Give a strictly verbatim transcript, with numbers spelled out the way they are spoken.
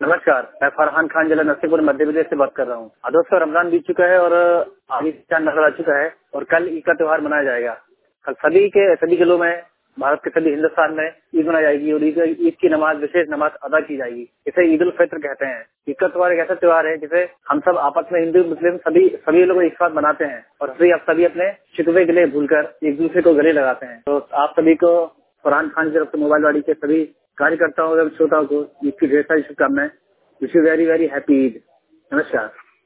नमस्कार, मैं फरहान खान जिला नरसिंहपुर मध्य प्रदेश से बात कर रहा हूँ। दोस्तों, रमजान बीत चुका है और आगे चांद नजर आ चुका है और कल ईद का त्योहार मनाया जाएगा। कल सभी के सभी जिलों में, भारत के सभी हिंदुस्तान में ईद मनाई जाएगी और ईद ईद की नमाज, विशेष नमाज अदा की जाएगी। इसे ईद उल फित्र कहते हैं। ईद का त्योहार एक ऐसा त्योहार है जिसे हम सब आपस में हिंदू मुस्लिम सभी सभी लोग एक साथ मनाते हैं और सभी आप सभी अपने शिकवे गिले भूलकर एक दूसरे को गले लगाते हैं। तो आप सभी को फरहान खान की तरफ से मोबाइल वाड़ी के सभी कार्यकर्ताओं एवं श्रोताओं को ईद की ढेर सारी शुभकामनाएं। Wish you very very happy Eid. नमस्कार।